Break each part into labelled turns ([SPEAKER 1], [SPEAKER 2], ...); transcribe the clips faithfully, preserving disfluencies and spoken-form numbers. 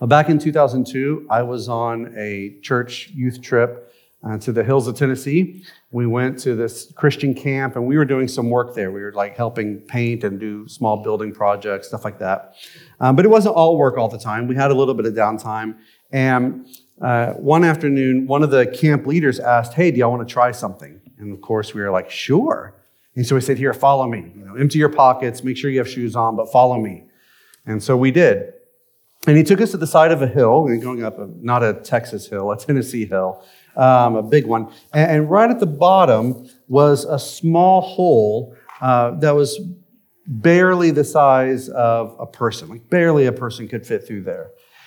[SPEAKER 1] Back in two thousand two, I was on a church youth trip uh, to the hills of Tennessee. We went to this Christian camp, and we were doing some work there. We were like helping paint and do small building projects, stuff like that. Um, but it wasn't all work all the time. We had a little bit of downtime. And uh, one afternoon, one of the camp leaders asked, "Hey, do y'all want to try something?" And of course, we were like, "Sure." And so he said, "Here, follow me. You know, empty your pockets, make sure you have shoes on, but follow me." And so we did. And he took us to the side of a hill, and going up, a, not a Texas hill, a Tennessee hill, um, a big one. And, and right at the bottom was a small hole uh, that was barely the size of a person, like barely a person could fit through there.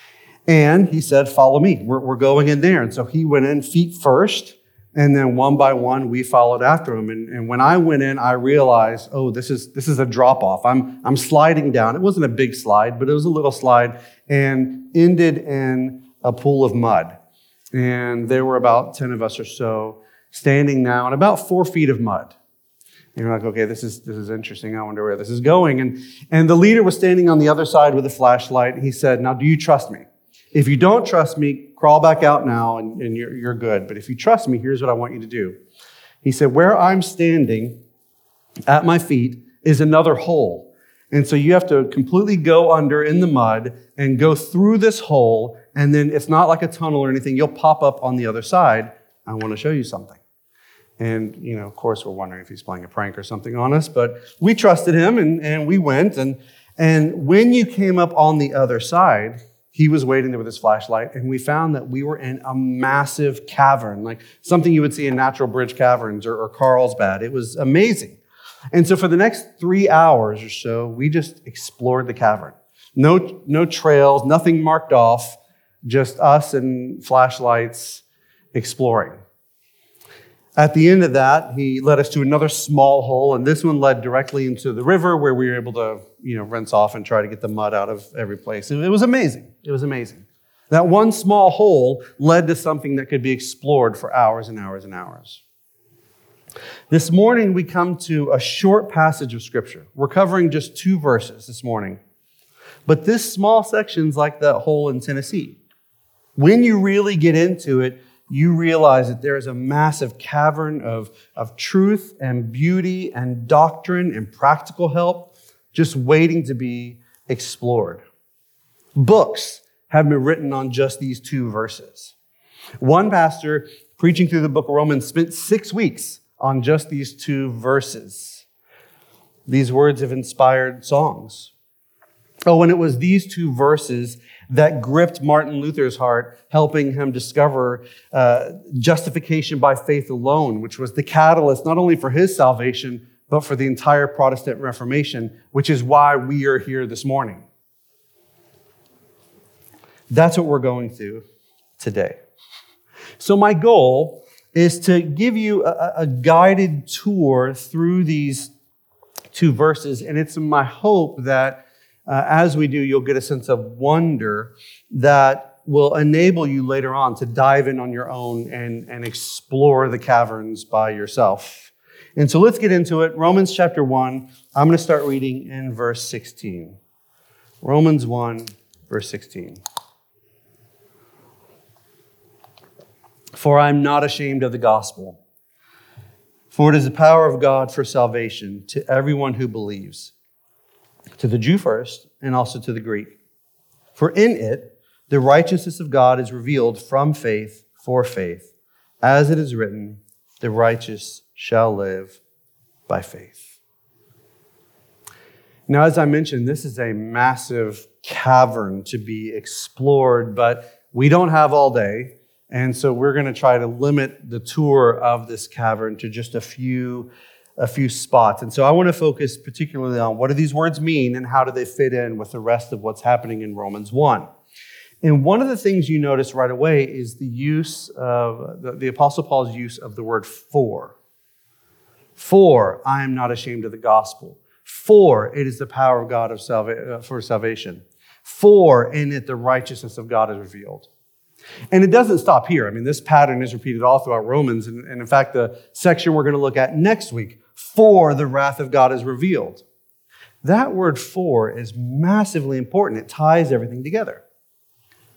[SPEAKER 1] And he said, "Follow me. We're, we're going in there." And so he went in feet first, and then one by one, we followed after him. And, and when I went in, I realized, oh, this is this is a drop-off. I'm I'm sliding down. It wasn't a big slide, but it was a little slide, and ended in a pool of mud. And there were about ten of us or so standing now in about four feet of mud. And you're like, okay, this is this is interesting. I wonder where this is going. And, and the leader was standing on the other side with a flashlight. He said, "Now, do you trust me? If you don't trust me, crawl back out now and, and you're, you're good. But if you trust me, here's what I want you to do." He said, "Where I'm standing at my feet is another hole. And so you have to completely go under in the mud and go through this hole. And then it's not like a tunnel or anything. You'll pop up on the other side. I want to show you something." And, you know, of course, we're wondering if he's playing a prank or something on us. But we trusted him, and, and we went. And, and when you came up on the other side, he was waiting there with his flashlight, and we found that we were in a massive cavern, like something you would see in Natural Bridge Caverns or, or Carlsbad. It was amazing. And so for the next three hours or so, we just explored the cavern. No, no trails, nothing marked off, just us and flashlights exploring. At the end of that, he led us to another small hole, and this one led directly into the river where we were able to, you know, rinse off and try to get the mud out of every place. It was amazing. It was amazing. That one small hole led to something that could be explored for hours and hours and hours. This morning, we come to a short passage of Scripture. We're covering just two verses this morning. But this small section's like that hole in Tennessee. When you really get into it, you realize that there is a massive cavern of, of truth and beauty and doctrine and practical help just waiting to be explored. Books have been written on just these two verses. One pastor preaching through the book of Romans spent six weeks on just these two verses. These words have inspired songs. Oh, and it was these two verses that gripped Martin Luther's heart, helping him discover uh, justification by faith alone, which was the catalyst not only for his salvation, but for the entire Protestant Reformation, which is why we are here this morning. That's what we're going through today. So my goal is to give you a, a guided tour through these two verses, and it's my hope that Uh, as we do, you'll get a sense of wonder that will enable you later on to dive in on your own and, and explore the caverns by yourself. And so let's get into it. Romans chapter one, I'm going to start reading in verse sixteen. Romans one, verse sixteen. "For I am not ashamed of the gospel, for it is the power of God for salvation to everyone who believes, to the Jew first, and also to the Greek. For in it, the righteousness of God is revealed from faith for faith. As it is written, the righteous shall live by faith." Now, as I mentioned, this is a massive cavern to be explored, but we don't have all day. And so we're going to try to limit the tour of this cavern to just a few a few spots. And so I want to focus particularly on what do these words mean and how do they fit in with the rest of what's happening in Romans one. And one of the things you notice right away is the use of, the, the Apostle Paul's use of the word for. For, I am not ashamed of the gospel. For, it is the power of God of salva- for salvation. For, in it the righteousness of God is revealed. And it doesn't stop here. I mean, this pattern is repeated all throughout Romans. And, and in fact, the section we're going to look at next week, for the wrath of God is revealed. That word for is massively important. It ties everything together.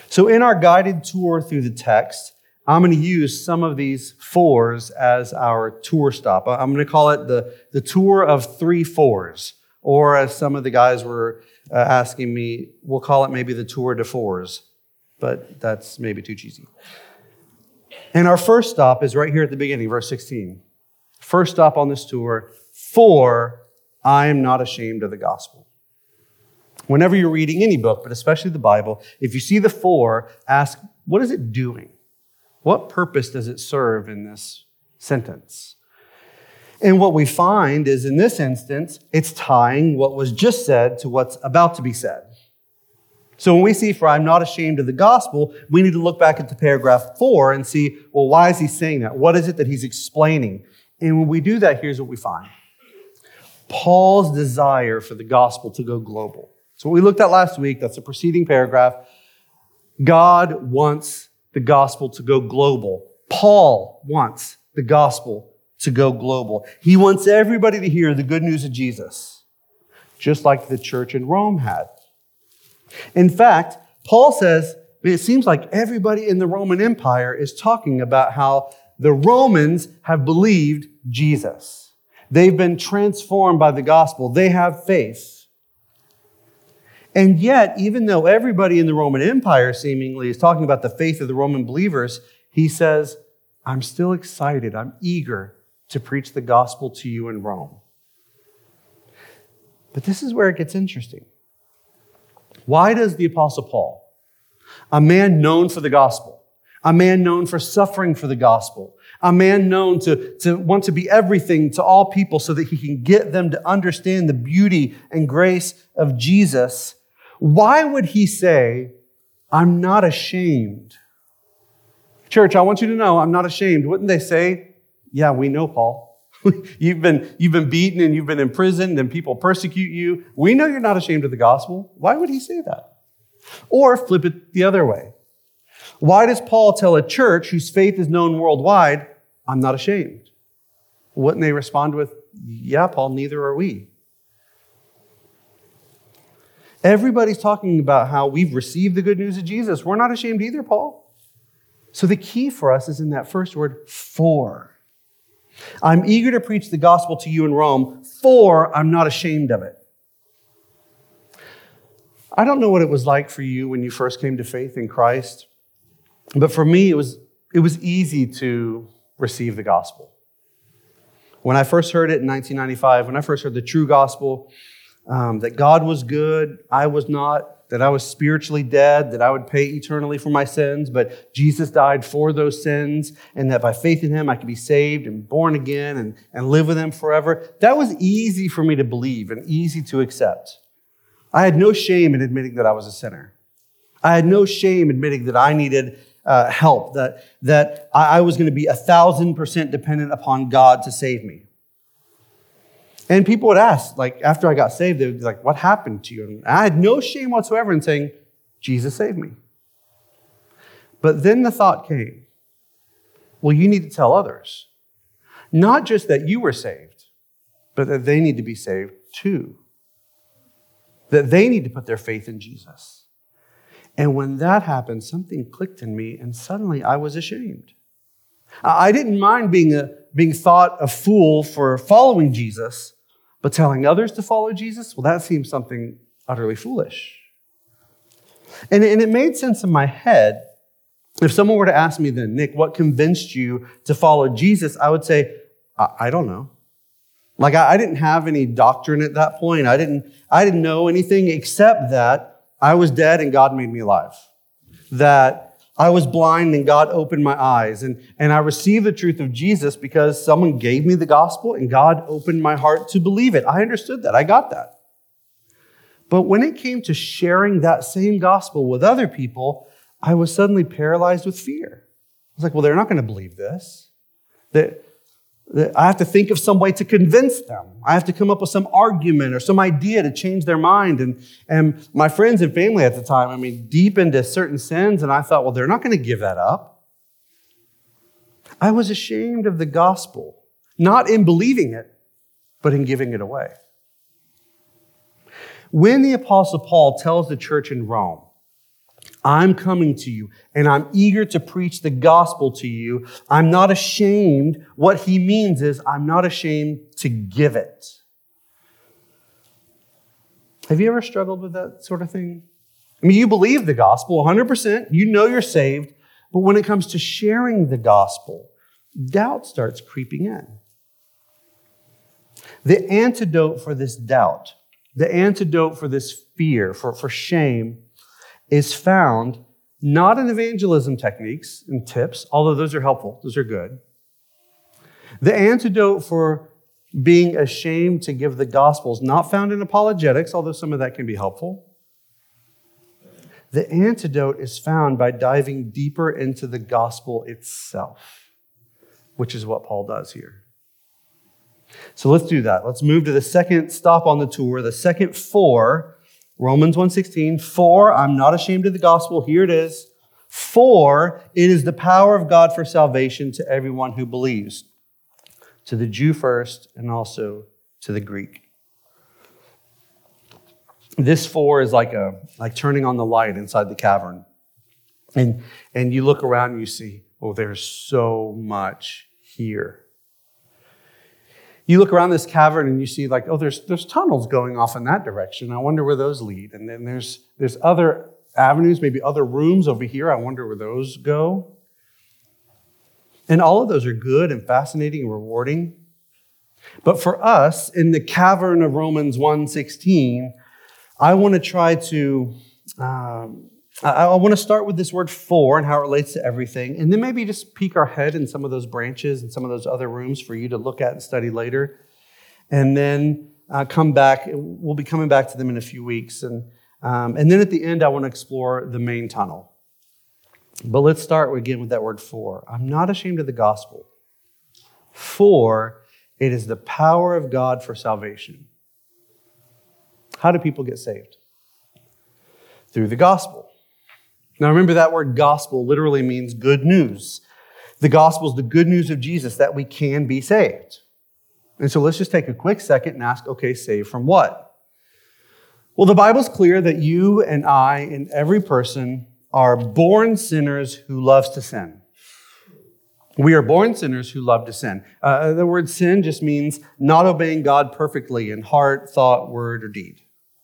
[SPEAKER 1] So in our guided tour through the text, I'm going to use some of these fours as our tour stop. I'm going to call it the, the tour of three fours, or as some of the guys were uh, asking me, we'll call it maybe the tour de fours, but that's maybe too cheesy. And our first stop is right here at the beginning, verse sixteen. First stop on this tour, for I am not ashamed of the gospel. Whenever you're reading any book, but especially the Bible, if you see the for, ask, what is it doing? What purpose does it serve in this sentence? And what we find is, in this instance, it's tying what was just said to what's about to be said. So when we see, for I'm not ashamed of the gospel, we need to look back at the paragraph four and see, well, why is he saying that? What is it that he's explaining? And when we do that, here's what we find. Paul's desire for the gospel to go global. So what we looked at last week, that's the preceding paragraph. God wants the gospel to go global. Paul wants the gospel to go global. He wants everybody to hear the good news of Jesus, just like the church in Rome had. In fact, Paul says, it seems like everybody in the Roman Empire is talking about how the Romans have believed Jesus. They've been transformed by the gospel. They have faith. And yet, even though everybody in the Roman Empire seemingly is talking about the faith of the Roman believers, he says, I'm still excited. I'm eager to preach the gospel to you in Rome. But this is where it gets interesting. Why does the Apostle Paul, a man known for the gospel, a man known for suffering for the gospel, a man known to, to want to be everything to all people so that he can get them to understand the beauty and grace of Jesus, why would he say, I'm not ashamed? Church, I want you to know I'm not ashamed. Wouldn't they say, yeah, we know, Paul. You've been, you've been beaten and you've been imprisoned and people persecute you. We know you're not ashamed of the gospel. Why would he say that? Or flip it the other way. Why does Paul tell a church whose faith is known worldwide, I'm not ashamed? Wouldn't they respond with, yeah, Paul, neither are we. Everybody's talking about how we've received the good news of Jesus. We're not ashamed either, Paul. So the key for us is in that first word, for. I'm eager to preach the gospel to you in Rome, for I'm not ashamed of it. I don't know what it was like for you when you first came to faith in Christ, but for me, it was, it was easy to receive the gospel. When I first heard it in nineteen ninety-five, when I first heard the true gospel, um, that God was good, I was not, that I was spiritually dead, that I would pay eternally for my sins, but Jesus died for those sins, and that by faith in him, I could be saved and born again and, and live with him forever. That was easy for me to believe and easy to accept. I had no shame in admitting that I was a sinner. I had no shame admitting that I needed uh, help, that, that I, I was going to be a thousand percent dependent upon God to save me. And people would ask, like, after I got saved, they would be like, what happened to you? And I had no shame whatsoever in saying, Jesus saved me. But then the thought came, well, you need to tell others. Not just that you were saved, but that they need to be saved too. That they need to put their faith in Jesus. And when that happened, something clicked in me, and suddenly I was ashamed. I didn't mind being, a, being thought a fool for following Jesus, but telling others to follow Jesus, well, that seems something utterly foolish. And, and it made sense in my head. If someone were to ask me then, Nick, what convinced you to follow Jesus? I would say, I, I don't know. Like, I, I didn't have any doctrine at that point. I didn't, I didn't know anything except that I was dead and God made me alive. That I was blind and God opened my eyes. And, and I received the truth of Jesus because someone gave me the gospel and God opened my heart to believe it. I understood that. I got that. But when it came to sharing that same gospel with other people, I was suddenly paralyzed with fear. I was like, well, they're not going to believe this. That I have to think of some way to convince them. I have to come up with some argument or some idea to change their mind. And, and my friends and family at the time, I mean, deep into certain sins, and I thought, well, they're not going to give that up. I was ashamed of the gospel, not in believing it, but in giving it away. When the Apostle Paul tells the church in Rome, I'm coming to you, and I'm eager to preach the gospel to you. I'm not ashamed. What he means is, I'm not ashamed to give it. Have you ever struggled with that sort of thing? I mean, you believe the gospel one hundred percent. You know you're saved. But when it comes to sharing the gospel, doubt starts creeping in. The antidote for this doubt, the antidote for this fear, for, for shame, is found not in evangelism techniques and tips, although those are helpful, those are good. The antidote for being ashamed to give the gospel is not found in apologetics, although some of that can be helpful. The antidote is found by diving deeper into the gospel itself, which is what Paul does here. So let's do that. Let's move to the second stop on the tour, the second for, Romans one sixteen. For, I'm not ashamed of the gospel. Here it is. For, it is the power of God for salvation to everyone who believes, to the Jew first and also to the Greek. This for is like a like turning on the light inside the cavern. And, and you look around and you see, oh, there's so much here. You look around this cavern and you see like, oh, there's there's tunnels going off in that direction. I wonder where those lead. And then there's there's other avenues, maybe other rooms over here. I wonder where those go. And all of those are good and fascinating and rewarding. But for us, in the cavern of Romans one sixteen, I want to try to, um, I, I want to start with this word for and how it relates to everything. And then maybe just peek our head in some of those branches and some of those other rooms for you to look at and study later. And then uh, come back. We'll be coming back to them in a few weeks. And, um, and then at the end, I want to explore the main tunnel. But let's start again with that word for. I'm not ashamed of the gospel. For it is the power of God for salvation. How do people get saved? Through the gospel. Now remember, that word gospel literally means good news. The gospel is the good news of Jesus, that we can be saved. And so let's just take a quick second and ask, okay, saved from what? Well, the Bible's clear that you and I and every person are born sinners who loves to sin. We are born sinners who love to sin. Uh, the word sin just means not obeying God perfectly in heart, thought, word, or deed.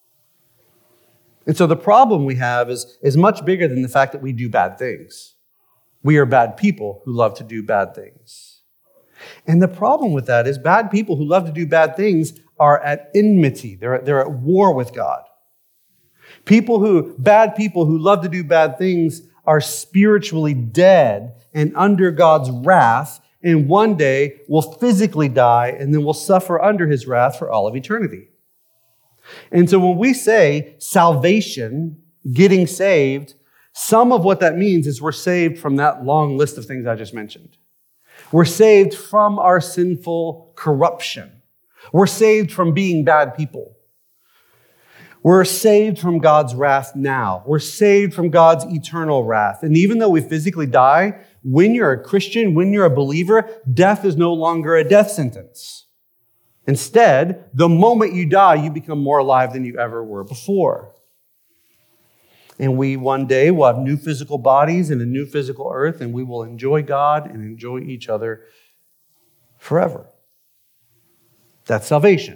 [SPEAKER 1] And so the problem we have is, is much bigger than the fact that we do bad things. We are bad people who love to do bad things. And the problem with that is bad people who love to do bad things are at enmity. They're, they're at war with God. People who, bad people who love to do bad things are spiritually dead and under God's wrath, and one day will physically die and then will suffer under his wrath for all of eternity. And so when we say salvation, getting saved, some of what that means is we're saved from that long list of things I just mentioned. We're saved from our sinful corruption. We're saved from being bad people. We're saved from God's wrath now. We're saved from God's eternal wrath. And even though we physically die, when you're a Christian, when you're a believer, death is no longer a death sentence. Instead, the moment you die, you become more alive than you ever were before. And we one day will have new physical bodies and a new physical earth, and we will enjoy God and enjoy each other forever. That's salvation.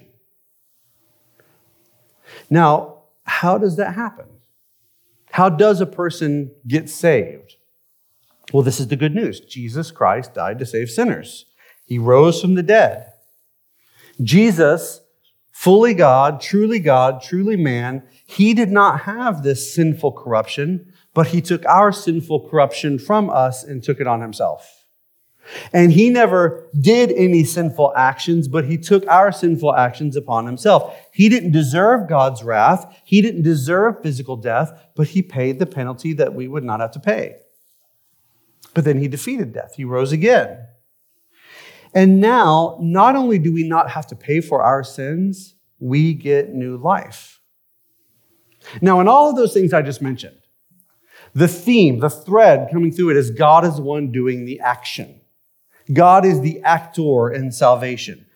[SPEAKER 1] Now, how does that happen? How does a person get saved? Well, this is the good news. Jesus Christ died to save sinners. He rose from the dead. Jesus, fully God, truly God, truly man, he did not have this sinful corruption, but he took our sinful corruption from us and took it on himself. And he never did any sinful actions, but he took our sinful actions upon himself. He didn't deserve God's wrath. He didn't deserve physical death, but he paid the penalty that we would not have to pay. But then he defeated death. He rose again. And now, not only do we not have to pay for our sins, we get new life. Now, in all of those things I just mentioned, the theme, the thread coming through it is God is the one doing the action. God is the actor in salvation.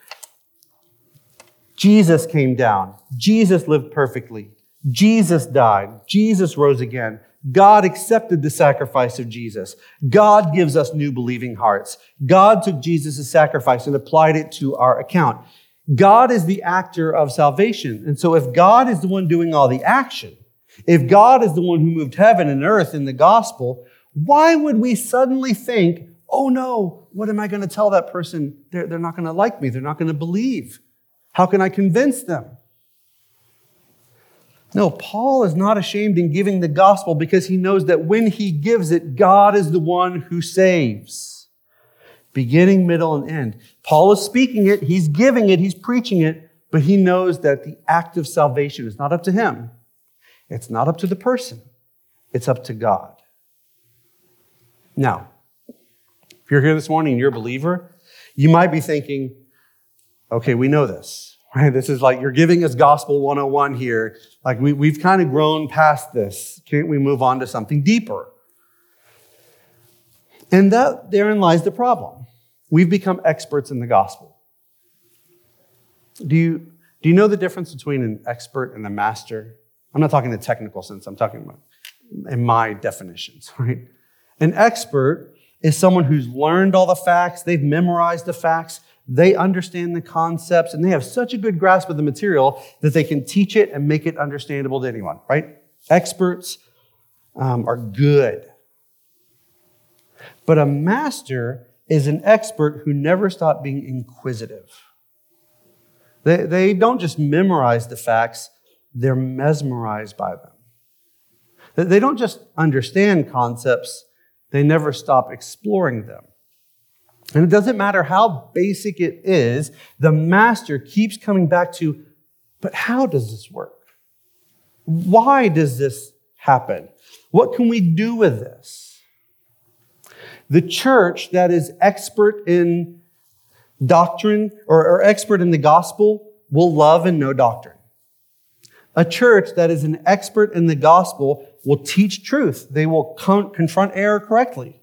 [SPEAKER 1] Jesus came down. Jesus lived perfectly. Jesus died. Jesus rose again. God accepted the sacrifice of Jesus. God gives us new believing hearts. God took Jesus' sacrifice and applied it to our account. God is the actor of salvation. And so if God is the one doing all the action, if God is the one who moved heaven and earth in the gospel, why would we suddenly think, oh no, what am I going to tell that person? They're, they're not going to like me. They're not going to believe. How can I convince them? No, Paul is not ashamed in giving the gospel because he knows that when he gives it, God is the one who saves. Beginning, middle, and end. Paul is speaking it, he's giving it, he's preaching it, but he knows that the act of salvation is not up to him. It's not up to the person. It's up to God. Now, if you're here this morning and you're a believer, you might be thinking, okay, we know this, right? This is like you're giving us gospel one oh one here. Like we, we've kind of grown past this. Can't we move on to something deeper? And that therein lies the problem. We've become experts in the gospel. Do you, do you know the difference between an expert and a master? I'm not talking in a technical sense. I'm talking about in my definitions, right? An expert is someone who's learned all the facts. They've memorized the facts. They understand the concepts, and they have such a good grasp of the material that they can teach it and make it understandable to anyone, right? Experts um, are good. But a master is an expert who never stopped being inquisitive. They, they don't just memorize the facts, they're mesmerized by them. They don't just understand concepts, they never stop exploring them. And it doesn't matter how basic it is, the master keeps coming back to, but how does this work? Why does this happen? What can we do with this? The church that is expert in doctrine or, or expert in the gospel will love and know doctrine. A church that is an expert in the gospel will teach truth. They will con- confront error correctly.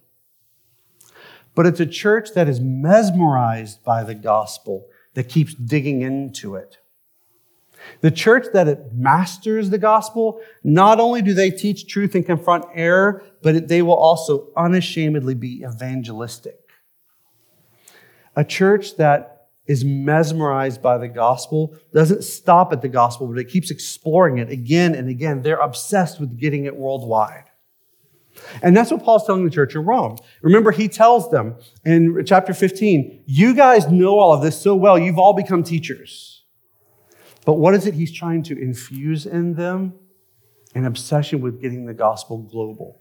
[SPEAKER 1] But it's a church that is mesmerized by the gospel that keeps digging into it. The church that it masters the gospel, not only do they teach truth and confront error, but it, they will also unashamedly be evangelistic. A church that is mesmerized by the gospel doesn't stop at the gospel, but it keeps exploring it again and again. They're obsessed with getting it worldwide. And that's what Paul's telling the church in Rome. Remember, he tells them in chapter fifteen, you guys know all of this so well, you've all become teachers. But what is it he's trying to infuse in them? An obsession with getting the gospel global.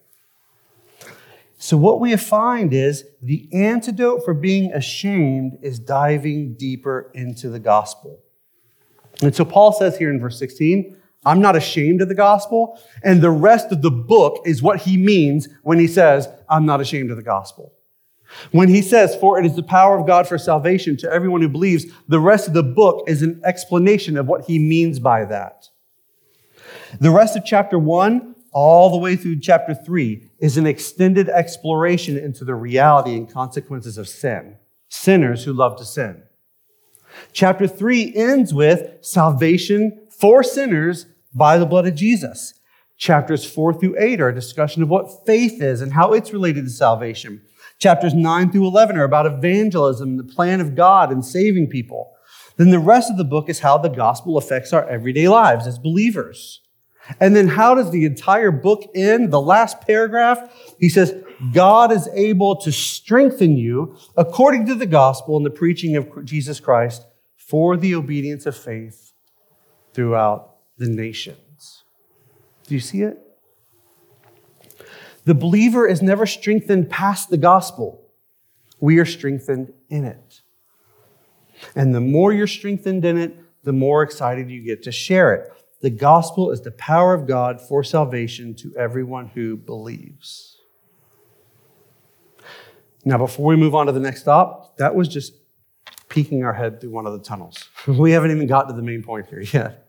[SPEAKER 1] So what we find is the antidote for being ashamed is diving deeper into the gospel. And so Paul says here in verse sixteen, I'm not ashamed of the gospel. And the rest of the book is what he means when he says, I'm not ashamed of the gospel. When he says, for it is the power of God for salvation to everyone who believes, the rest of the book is an explanation of what he means by that. The rest of chapter one, all the way through chapter three, is an extended exploration into the reality and consequences of sin. Sinners who love to sin. Chapter three ends with salvation for sinners by the blood of Jesus. Chapters four through eight are a discussion of what faith is and how it's related to salvation. Chapters nine through eleven are about evangelism, the plan of God in saving people. Then the rest of the book is how the gospel affects our everyday lives as believers. And then how does the entire book end? The last paragraph, he says, God is able to strengthen you according to the gospel and the preaching of Jesus Christ for the obedience of faith throughout the nations. Do you see it? The believer is never strengthened past the gospel. We are strengthened in it. And the more you're strengthened in it, the more excited you get to share it. The gospel is the power of God for salvation to everyone who believes. Now, before we move on to the next stop, that was just peeking our head through one of the tunnels. We haven't even gotten to the main point here yet.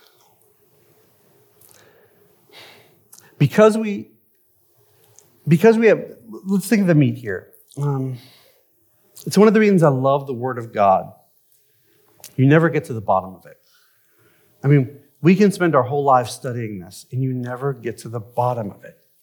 [SPEAKER 1] Because we, because we have, let's think of the meat here. Um, it's one of the reasons I love the Word of God. You never get to the bottom of it. I mean, we can spend our whole lives studying this, and you never get to the bottom of it.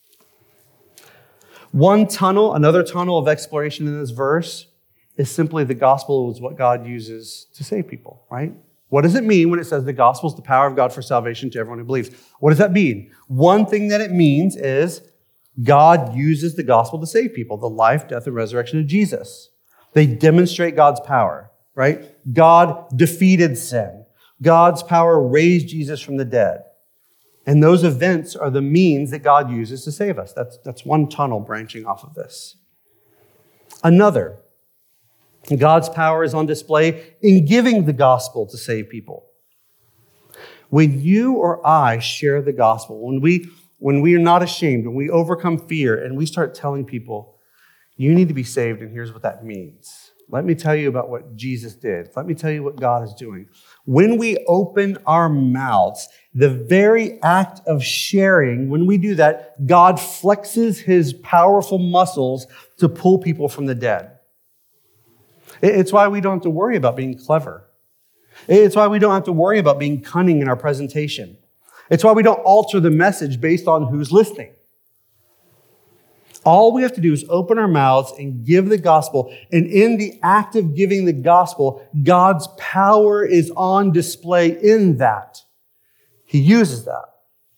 [SPEAKER 1] One tunnel, another tunnel of exploration in this verse is simply the gospel is what God uses to save people, right? What does it mean when it says the gospel is the power of God for salvation to everyone who believes? What does that mean? One thing that it means is God uses the gospel to save people, the life, death, and resurrection of Jesus. They demonstrate God's power, right? God defeated sin. God's power raised Jesus from the dead. And those events are the means that God uses to save us. That's, that's one tunnel branching off of this. Another, God's power is on display in giving the gospel to save people. When you or I share the gospel, when we, when we are not ashamed, when we overcome fear and we start telling people, you need to be saved and here's what that means. Let me tell you about what Jesus did. Let me tell you what God is doing. When we open our mouths, the very act of sharing, when we do that, God flexes his powerful muscles to pull people from the dead. It's why we don't have to worry about being clever. It's why we don't have to worry about being cunning in our presentation. It's why we don't alter the message based on who's listening. All we have to do is open our mouths and give the gospel. And in the act of giving the gospel, God's power is on display in that. He uses that.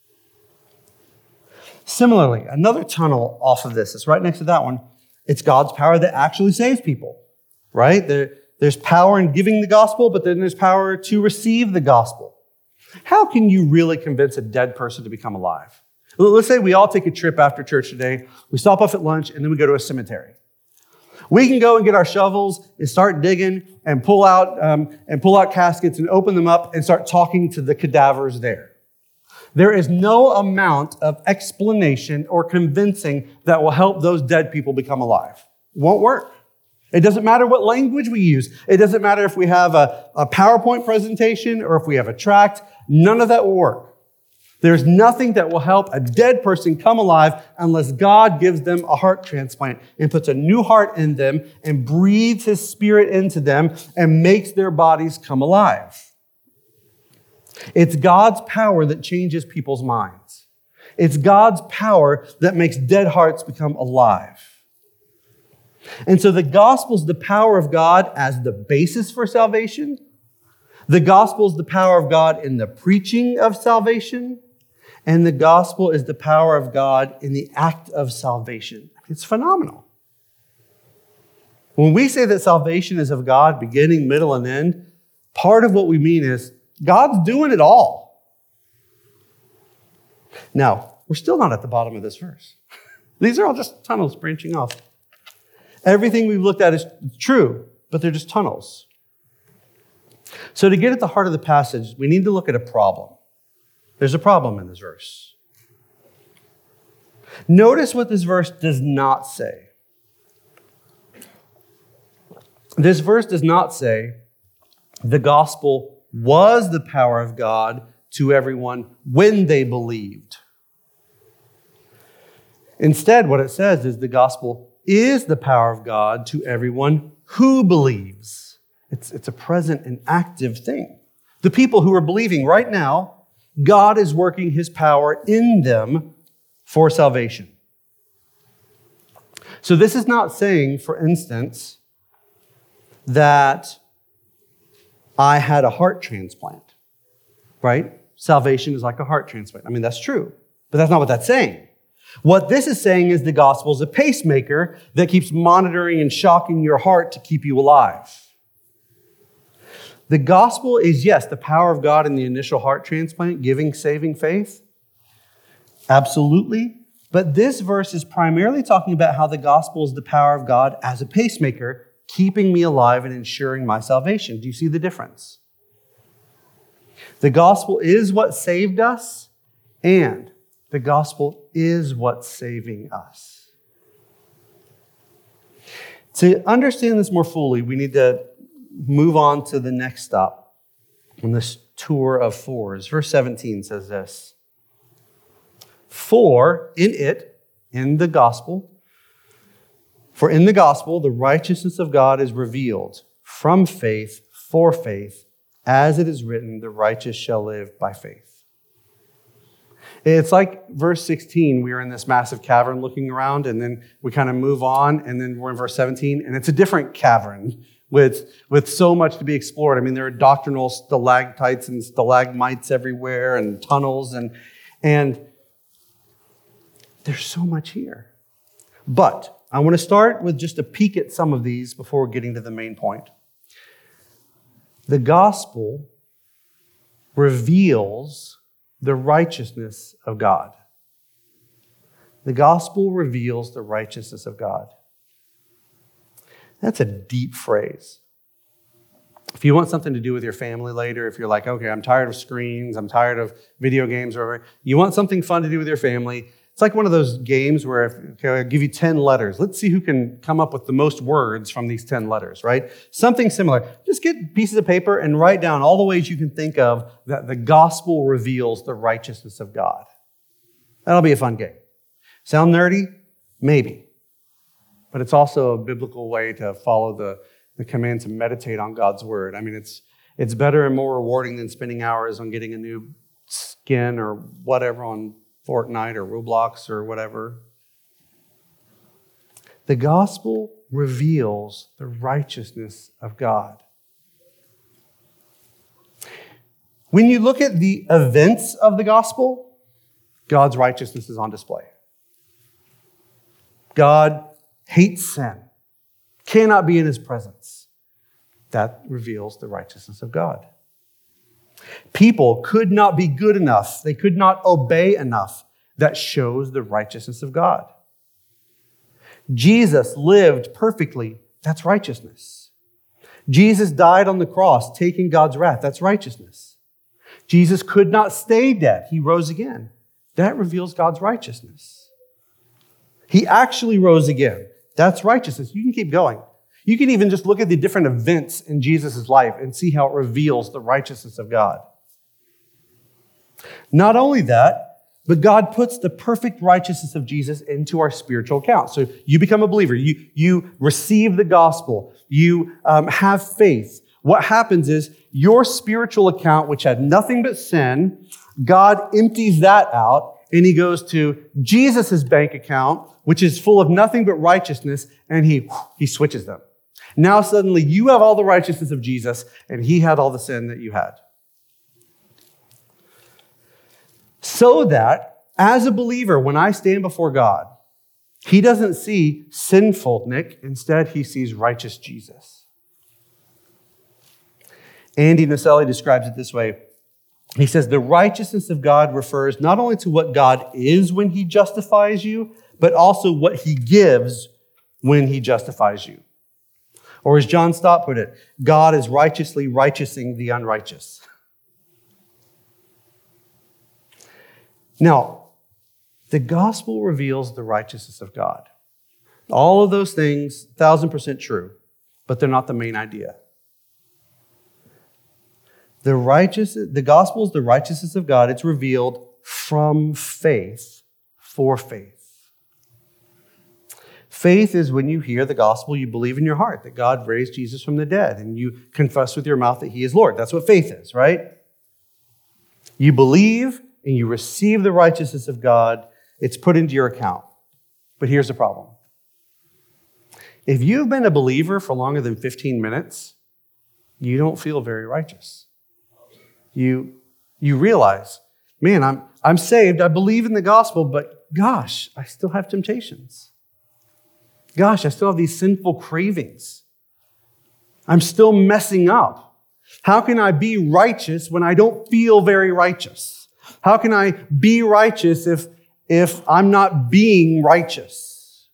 [SPEAKER 1] Similarly, another tunnel off of this is right next to that one. It's God's power that actually saves people, right? There, there's power in giving the gospel, but then there's power to receive the gospel. How can you really convince a dead person to become alive? Let's say we all take a trip after church today. We stop off at lunch, and then we go to a cemetery. We can go and get our shovels and start digging and pull out um, and pull out caskets and open them up and start talking to the cadavers there. There is no amount of explanation or convincing that will help those dead people become alive. It won't work. It doesn't matter what language we use. It doesn't matter if we have a, a PowerPoint presentation or if we have a tract. None of that will work. There's nothing that will help a dead person come alive unless God gives them a heart transplant and puts a new heart in them and breathes his spirit into them and makes their bodies come alive. It's God's power that changes people's minds. It's God's power that makes dead hearts become alive. And so the gospel is the power of God as the basis for salvation. The gospel is the power of God in the preaching of salvation. And the gospel is the power of God in the act of salvation. It's phenomenal. When we say that salvation is of God, beginning, middle, and end, part of what we mean is God's doing it all. Now, we're still not at the bottom of this verse. These are all just tunnels branching off. Everything we've looked at is true, but they're just tunnels. So to get at the heart of the passage, we need to look at a problem. There's a problem in this verse. Notice what this verse does not say. This verse does not say the gospel was the power of God to everyone when they believed. Instead, what it says is the gospel is the power of God to everyone who believes. It's, it's a present and active thing. The people who are believing right now, God is working his power in them for salvation. So this is not saying, for instance, that I had a heart transplant, right? Salvation is like a heart transplant. I mean, that's true, but that's not what that's saying. What this is saying is the gospel is a pacemaker that keeps monitoring and shocking your heart to keep you alive. The gospel is, yes, the power of God in the initial heart transplant, giving saving faith. Absolutely. But this verse is primarily talking about how the gospel is the power of God as a pacemaker, keeping me alive and ensuring my salvation. Do you see the difference? The gospel is what saved us, and the gospel is what's saving us. To understand this more fully, we need to move on to the next stop on this tour of fours. Verse seventeen says this: For in it, in the gospel, for in the gospel, the righteousness of God is revealed from faith for faith, as it is written, the righteous shall live by faith. It's like verse sixteen, we are in this massive cavern looking around, and then we kind of move on, and then we're in verse seventeen, and it's a different cavern with, with so much to be explored. I mean, there are doctrinal stalactites and stalagmites everywhere, and tunnels, and, and there's so much here. But I want to start with just a peek at some of these before getting to the main point. The gospel reveals the righteousness of God. The gospel reveals the righteousness of God. That's a deep phrase. If you want something to do with your family later, if you're like, okay, I'm tired of screens, I'm tired of video games, or whatever, you want something fun to do with your family, it's like one of those games where if, okay, I'll give you ten letters. Let's see who can come up with the most words from these ten letters, right? Something similar. Just get pieces of paper and write down all the ways you can think of that the gospel reveals the righteousness of God. That'll be a fun game. Sound nerdy? Maybe. But it's also a biblical way to follow the, the command to meditate on God's word. I mean, it's it's better and more rewarding than spending hours on getting a new skin or whatever on Fortnite or Roblox or whatever. The gospel reveals the righteousness of God. When you look at the events of the gospel, God's righteousness is on display. God hates sin, cannot be in his presence. That reveals the righteousness of God. People could not be good enough. They could not obey enough. That shows the righteousness of God. Jesus lived perfectly. That's righteousness. Jesus died on the cross, taking God's wrath. That's righteousness. Jesus could not stay dead. He rose again. That reveals God's righteousness. He actually rose again. That's righteousness. You can keep going. You can even just look at the different events in Jesus' life and see how it reveals the righteousness of God. Not only that, but God puts the perfect righteousness of Jesus into our spiritual account. So you become a believer. You, you receive the gospel. You um, have faith. What happens is your spiritual account, which had nothing but sin, God empties that out, and he goes to Jesus' bank account, which is full of nothing but righteousness, and he, he switches them. Now suddenly you have all the righteousness of Jesus, and he had all the sin that you had. So that, as a believer, when I stand before God, he doesn't see sinful Nick. Instead, he sees righteous Jesus. Andy Naselli describes it this way. He says, the righteousness of God refers not only to what God is when he justifies you, but also what he gives when he justifies you. Or as John Stott put it, God is righteously righteousing the unrighteous. Now, the gospel reveals the righteousness of God. All of those things, a thousand percent true, but they're not the main idea. The righteous, the gospel is the righteousness of God. It's revealed from faith for faith. Faith is when you hear the gospel, you believe in your heart that God raised Jesus from the dead, and you confess with your mouth that he is Lord. That's what faith is, right? You believe and you receive the righteousness of God. It's put into your account. But here's the problem. If you've been a believer for longer than fifteen minutes, you don't feel very righteous. You, you realize, man, I'm, I'm saved, I believe in the gospel, but gosh, I still have temptations. Gosh, I still have these sinful cravings. I'm still messing up. How can I be righteous when I don't feel very righteous? How can I be righteous if, if I'm not being righteous?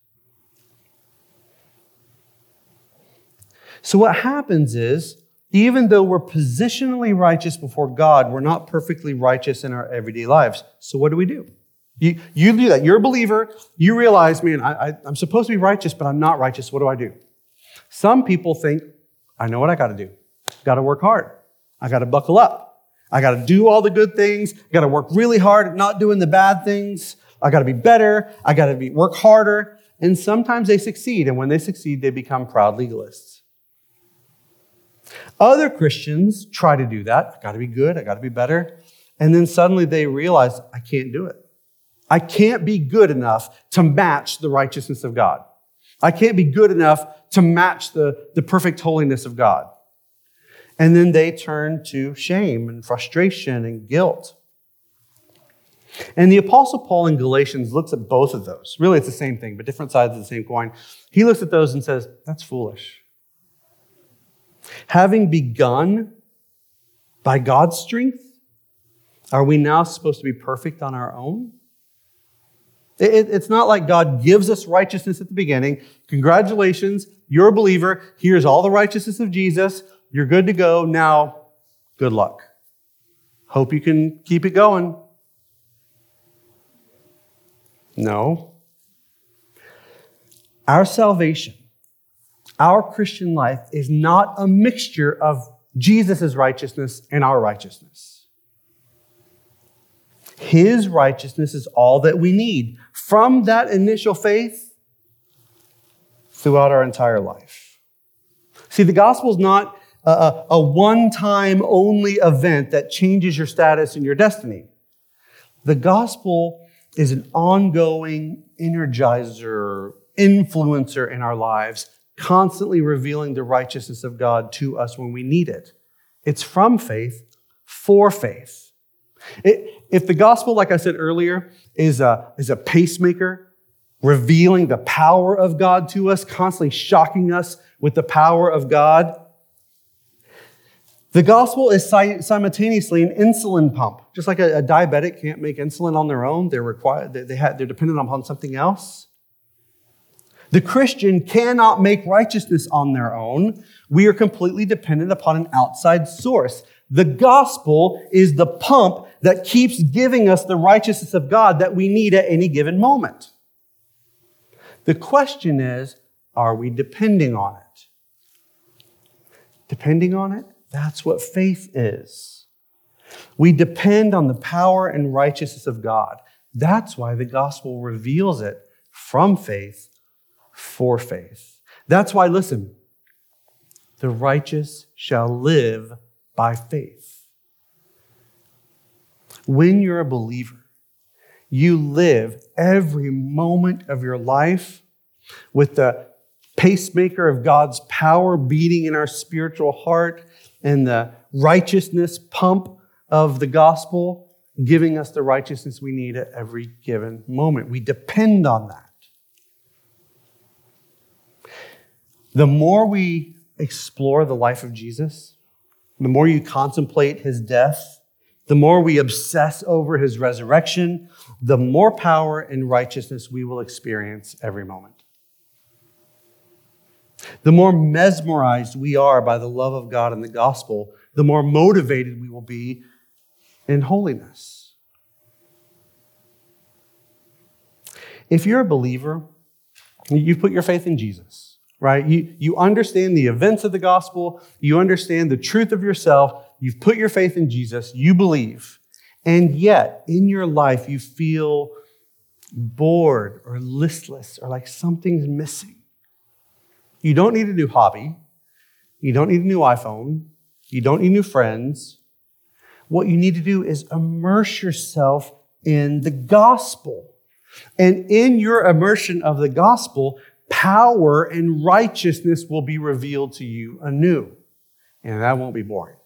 [SPEAKER 1] So what happens is, even though we're positionally righteous before God, we're not perfectly righteous in our everyday lives. So what do we do? You, you do that. You're a believer. You realize, man, I, I, I'm supposed to be righteous, but I'm not righteous. What do I do? Some people think, I know what I got to do. Got to work hard. I got to buckle up. I got to do all the good things. I got to work really hard at not doing the bad things. I got to be better. I got to be work harder. And sometimes they succeed. And when they succeed, they become proud legalists. Other Christians try to do that. I got to be good. I got to be better. And then suddenly they realize, I can't do it. I can't be good enough to match the righteousness of God. I can't be good enough to match the, the perfect holiness of God. And then they turn to shame and frustration and guilt. And the Apostle Paul in Galatians looks at both of those. Really, it's the same thing, but different sides of the same coin. He looks at those and says, that's foolish. Having begun by God's strength, are we now supposed to be perfect on our own? It, it's not like God gives us righteousness at the beginning. Congratulations, you're a believer. Here's all the righteousness of Jesus. You're good to go. Now, good luck. Hope you can keep it going. No. Our salvation, our Christian life is not a mixture of Jesus' righteousness and our righteousness. His righteousness is all that we need from that initial faith throughout our entire life. See, the gospel is not a, a one-time only event that changes your status and your destiny. The gospel is an ongoing energizer, influencer in our lives, constantly revealing the righteousness of God to us when we need it. It's from faith for faith. It, if the gospel, like I said earlier, is a, is a pacemaker, revealing the power of God to us, constantly shocking us with the power of God, the gospel is simultaneously an insulin pump. Just like a, a diabetic can't make insulin on their own, they're required, they, they have, they're dependent upon something else. The Christian cannot make righteousness on their own. We are completely dependent upon an outside source. The gospel is the pump that keeps giving us the righteousness of God that we need at any given moment. The question is, are we depending on it? Depending on it? That's what faith is. We depend on the power and righteousness of God. That's why the gospel reveals it from faith for faith. That's why, listen, the righteous shall live by faith. When you're a believer, you live every moment of your life with the pacemaker of God's power beating in our spiritual heart and the righteousness pump of the gospel giving us the righteousness we need at every given moment. We depend on that. The more we explore the life of Jesus, the more you contemplate his death, the more we obsess over his resurrection, the more power and righteousness we will experience every moment. The more mesmerized we are by the love of God and the gospel, the more motivated we will be in holiness. If you're a believer, you put your faith in Jesus, right? You, you understand the events of the gospel. You understand the truth of yourself. You've put your faith in Jesus. You believe. And yet, in your life, you feel bored or listless or like something's missing. You don't need a new hobby. You don't need a new iPhone. You don't need new friends. What you need to do is immerse yourself in the gospel. And in your immersion of the gospel, power and righteousness will be revealed to you anew. And that won't be boring.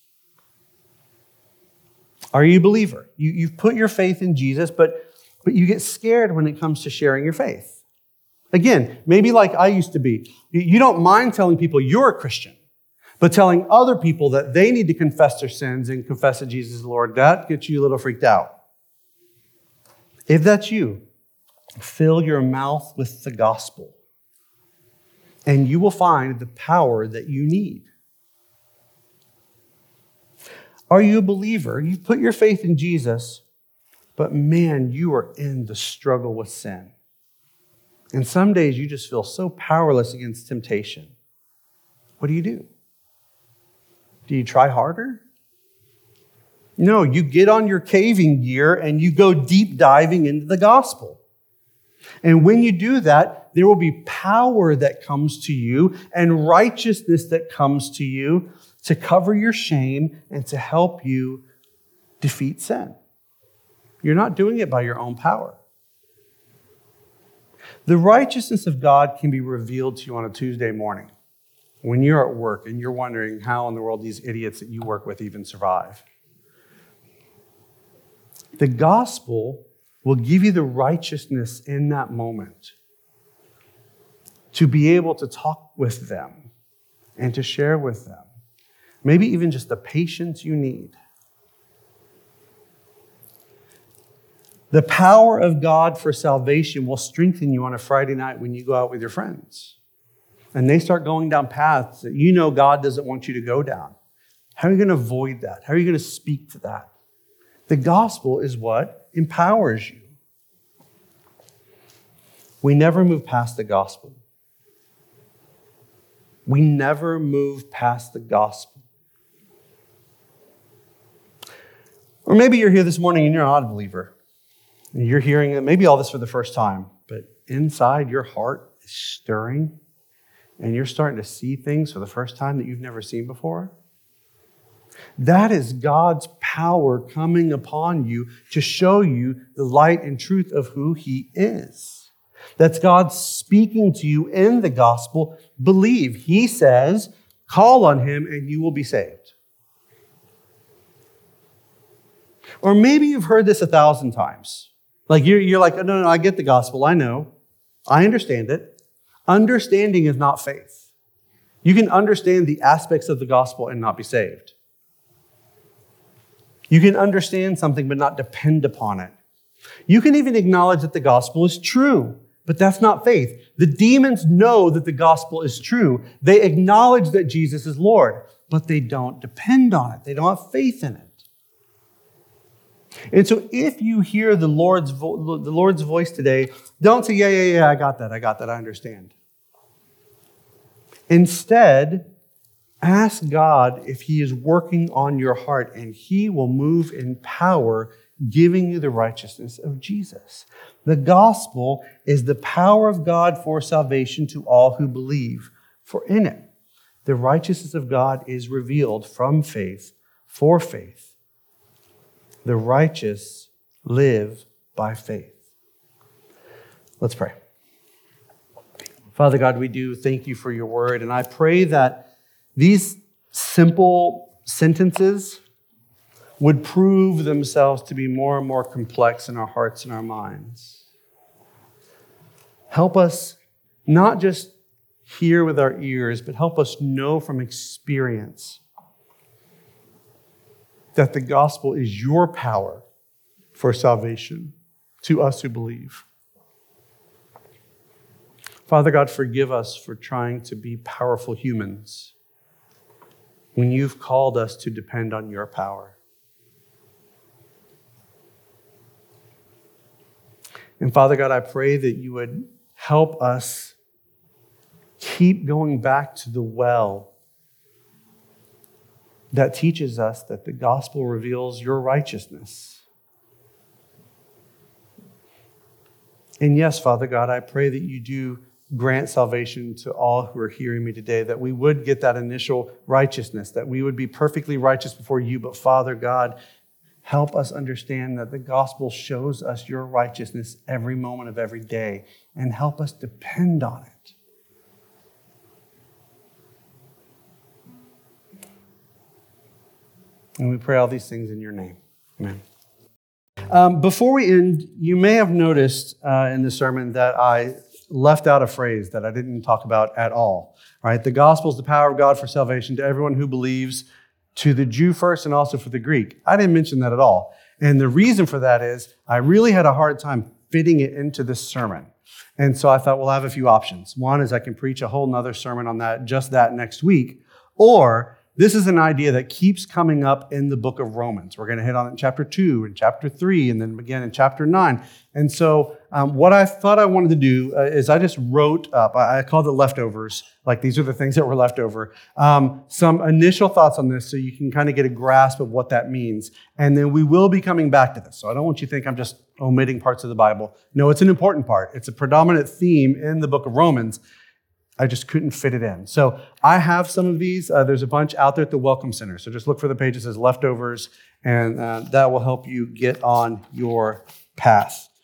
[SPEAKER 1] Are you a believer? You, you've put your faith in Jesus, but, but you get scared when it comes to sharing your faith. Again, maybe like I used to be. You don't mind telling people you're a Christian, but telling other people that they need to confess their sins and confess that Jesus is Lord, that gets you a little freaked out. If that's you, fill your mouth with the gospel, and you will find the power that you need. Are you a believer? You've put your faith in Jesus, but man, you are in the struggle with sin. And some days you just feel so powerless against temptation. What do you do? Do you try harder? No, you get on your caving gear and you go deep diving into the gospel. And when you do that, there will be power that comes to you and righteousness that comes to you to cover your shame and to help you defeat sin. You're not doing it by your own power. The righteousness of God can be revealed to you on a Tuesday morning when you're at work and you're wondering how in the world these idiots that you work with even survive. The gospel will give you the righteousness in that moment to be able to talk with them and to share with them. Maybe even just the patience you need. The power of God for salvation will strengthen you on a Friday night when you go out with your friends and they start going down paths that you know God doesn't want you to go down. How are you going to avoid that? How are you going to speak to that? The gospel is what empowers you. We never move past the gospel. We never move past the gospel. Or maybe you're here this morning and you're not a believer. And you're hearing maybe all this for the first time, but inside your heart is stirring and you're starting to see things for the first time that you've never seen before. That is God's power coming upon you to show you the light and truth of who He is. That's God speaking to you in the gospel. Believe. He says, call on Him and you will be saved. Or maybe you've heard this a thousand times. Like you're, you're like, no, no, no, I get the gospel. I know. I understand it. Understanding is not faith. You can understand the aspects of the gospel and not be saved. You can understand something but not depend upon it. You can even acknowledge that the gospel is true, but that's not faith. The demons know that the gospel is true. They acknowledge that Jesus is Lord, but they don't depend on it. They don't have faith in it. And so if you hear the Lord's vo- the Lord's voice today, don't say, yeah, yeah, yeah, I got that, I got that, I understand. Instead, ask God if He is working on your heart, and He will move in power, giving you the righteousness of Jesus. The gospel is the power of God for salvation to all who believe. For in it, the righteousness of God is revealed from faith for faith. The righteous live by faith. Let's pray. Father God, we do thank you for your word, and I pray that these simple sentences would prove themselves to be more and more complex in our hearts and our minds. Help us not just hear with our ears, but help us know from experience that the gospel is your power for salvation to us who believe. Father God, forgive us for trying to be powerful humans when you've called us to depend on your power. And Father God, I pray that you would help us keep going back to the well that teaches us that the gospel reveals your righteousness. And yes, Father God, I pray that you do grant salvation to all who are hearing me today, that we would get that initial righteousness, that we would be perfectly righteous before you. But Father God, help us understand that the gospel shows us your righteousness every moment of every day, and help us depend on it. And we pray all these things in your name. Amen. Um, before we end, you may have noticed uh, in the sermon that I left out a phrase that I didn't talk about at all. Right? The gospel is the power of God for salvation to everyone who believes, to the Jew first and also for the Greek. I didn't mention that at all. And the reason for that is I really had a hard time fitting it into this sermon. And so I thought, well, I have a few options. One is I can preach a whole nother sermon on that, just that next week. Or this is an idea that keeps coming up in the book of Romans. We're going to hit on it in chapter two and chapter three, and then again in chapter nine. And so um, what I thought I wanted to do uh, is I just wrote up, I, I called it leftovers, like these are the things that were left over, um, some initial thoughts on this so you can kind of get a grasp of what that means. And then we will be coming back to this. So I don't want you to think I'm just omitting parts of the Bible. No, it's an important part. It's a predominant theme in the book of Romans. I just couldn't fit it in. So I have some of these. Uh, there's a bunch out there at the Welcome Center. So just look for the page that says leftovers, and uh, that will help you get on your path.